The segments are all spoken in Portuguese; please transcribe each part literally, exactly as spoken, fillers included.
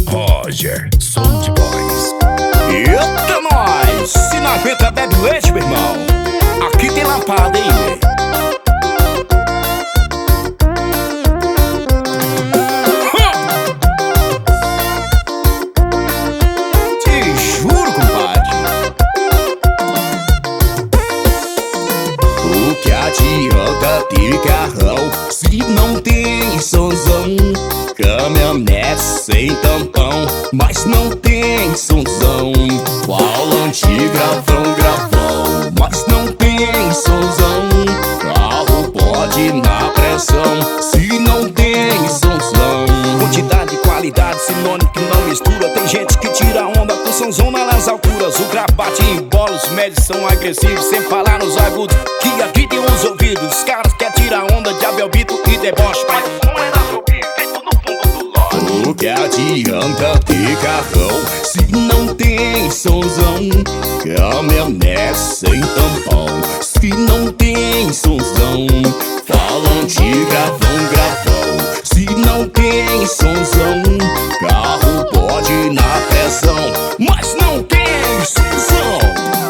Roger, Sound Boys. Eita nós! Se não aguenta bebe leite, meu irmão. Aqui tem lapada, hein? Te juro, compadre. O que adianta ter carrão se não tem sonzão? Caminhonete sem tampão, mas não tem sonzão. Volante gravão, gravão, mas não tem sonzão. Carro pode ir na pressão se não tem sonzão. Quantidade e qualidade, sinônimo que não mistura. Tem gente que tira onda com sonzona nas alturas. O grave bate em bola, os médios são agressivos, sem falar nos agudos que agridem os ouvidos. Os caras querem tirar onda de abelbito e deboche, mas o som é da Shopee, feito no fundo do lote. O que adianta ter carrão se não tem sonzão? Caminhonete sem tampão se não tem sonzão. Falante gravão, gravão, se não tem sonzão. Carro pode ir na pressão, mas não tem sonzão.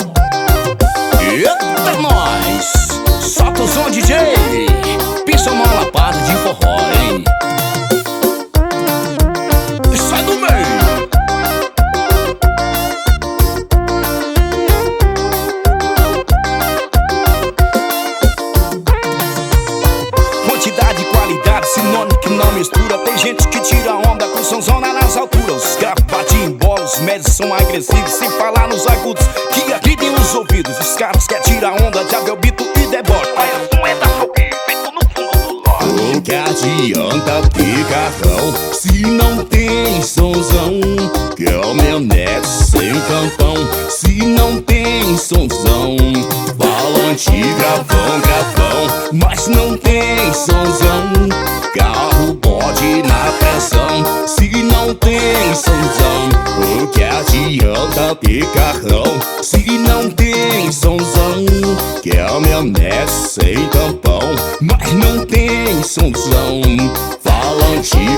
Eita nós! Solta o som, D J. Pisa uma lapada de forró, hein? Sai do meio. Quantidade e qualidade, sinônimo que não mistura. Tem gente que tira onda com sonzona nas alturas. Os graves batem em bola, os médios são agressivos, sem falar nos agudos que agridem os ouvidos. Os caras querem tirar onda de abelbito e deboche, mas o som é da Shopee, feito no fundo do lote. O que adianta ter carrão se não tem sonzão? Caminhonete sem tampão se não tem sonzão. Volante gravão, gravão, mas não tem sonzão. Carro pode ir na pressão se não tem sonzão. O que adianta ter carrão se não tem sonzão? Caminhonete sem tampão, mas não tem sonzão. Falante